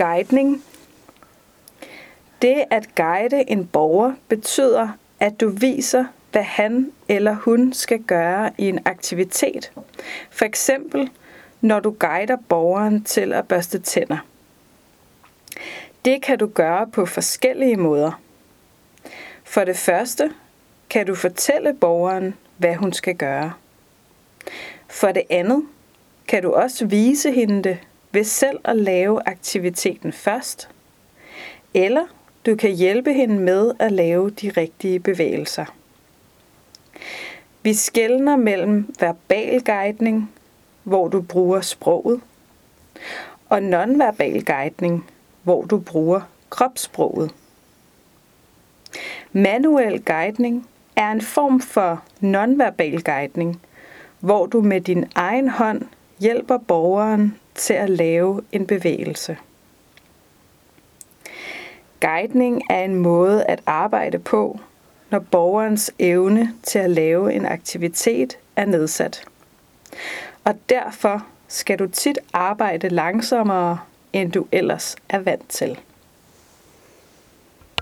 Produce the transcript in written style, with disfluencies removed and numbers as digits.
Guidning. Det at guide en borger betyder, at du viser, hvad han eller hun skal gøre i en aktivitet. For eksempel, når du guider borgeren til at børste tænder. Det kan du gøre på forskellige måder. For det første kan du fortælle borgeren, hvad hun skal gøre. For det andet kan du også vise hende det ved selv at lave aktiviteten først. Eller du kan hjælpe hende med at lave de rigtige bevægelser. Vi skelner mellem verbal guidning, hvor du bruger sproget, og nonverbal guidning, hvor du bruger kropssproget. Manuel guidning er en form for nonverbal guidning, hvor du med din egen hånd hjælper borgeren til at lave en bevægelse. Guidning er en måde at arbejde på, når borgerens evne til at lave en aktivitet er nedsat. Og derfor skal du tit arbejde langsommere, end du ellers er vant til.